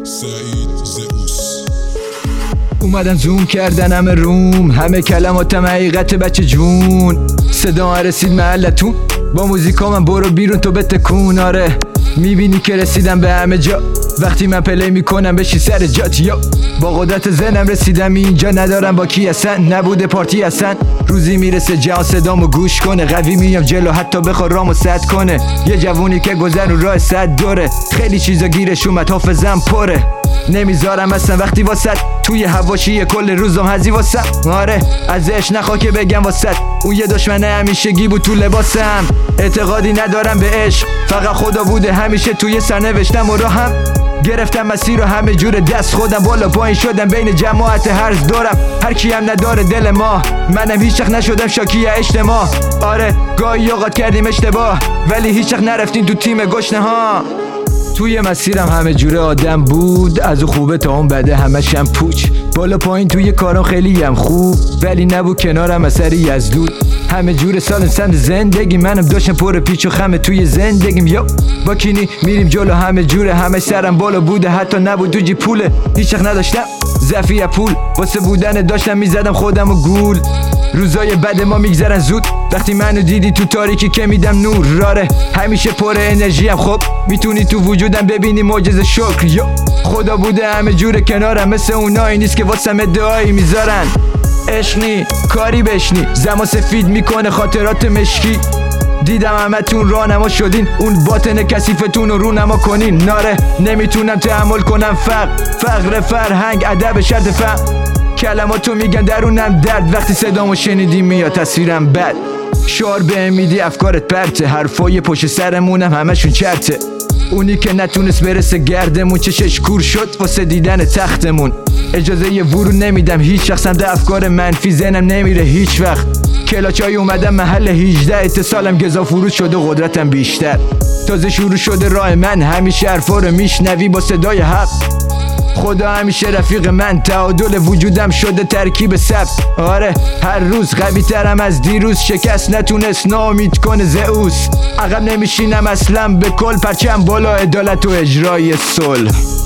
سعید زئوس. اومدن زوم کردن همه روم، همه کلماتم حقیقت بچه جون. صدا رسید محلتون با موزیکا، من برو بیرون تو بتکون. آره میبینی که رسیدم به همه جا، وقتی من پلی میکنم بشی سر جات. یا با قدرت ذهنم رسیدم اینجا، ندارم با کی اصلا، نبوده پارتی اصلا. روزی میرسه جهان صدامو گوش کنه، قوی میام جلو حتی بخواد رامو سد کنه. یه جوونی که گذر رو راه 100 دوره، خیلی چیزا گیرش اومد حافظم پره. نمیذارم اصلا وقتی واسد توی حواشی کل روزم هزی واسم. آره ازش نخوا که بگم واسد، اون یه دشمن همیشگی بود تو لباسم. اعتقادی ندارم به عشق، فقط خدا بوده همیشه توی سرنوشتم و راهم. گرفتم مسیر رو همه جور دست خودم، بالا پایین شدم بین جماعت هرز دارم. هر کی هم نداره دل ما، منم هیچ وقت نشدم شاکی اجتماع. آره گاهی اوقات کردیم اشتباه، ولی هیچ وقت نرفتیم تو تیم گشنه ها. توی مسیرم همه جوره آدم بود، از اون خوبه تا اون بده همشم پوچ. بالا پایین توی کارم خیلی هم خوب، ولی نبود کنارم اثری از دود. همه جور سال سمت زندگی، منم داشتم پر پیچ و خمه توی زندگیم. یا با کینی میریم جلو همه جوره، همه سرم بالا بوده حتی نبود تو جیب پوله. هیچ وقت نداشتم ضعفی پول، واسه بودن داشتم میزدم خودم و گول. روزای بد ما میگذرن زود، وقتی منو دیدی تو تاریکی که میدم نور. راره همیشه پر انرژی ام، خب میتونی تو وجودم ببینی معجزه شکر. یا خدا بوده همه جوره کنارم، مثل اونایی نیست که واسم ادعایی میذارن. عشقی کاری بشنی، زما سفید میکنه خاطرات مشکی. دیدم همتون رانما شدین، اون باطن کثیفتون رو رونما کنین. ناره نمیتونم تحمل کنم فقر فرهنگ ادب شرط فهم. کلماتو میگن درونم درد، وقتی صدامو شنیدی میاد تصویرم بد. شعار بهم میدی افکارت پرته، حرفای پشت سرمونم همشون چرته. اونی که نتونست برسه گردمون، چشش کور شد واسه دیدن تختمون. اجازه یه ورود نمیدم هیچ وقت، سمت افکار منفی ذهنم نمیره هیچ وقت. کلاچای اومدم محل 18، اتصالم گزا فرود شده قدرتم بیشتر. تازه شروع شده راه من، همیشه حرفا رو میشنوی با صدای حق. خدا همیشه رفیق من، تعادل وجودم شده ترکیب سبز. آره هر روز قوی ترم از دیروز، شکست نتونست ناامید کنه زئوس. عقب نمیشینم اصلا به کل، پرچم بالا عدالت و اجرای صلح.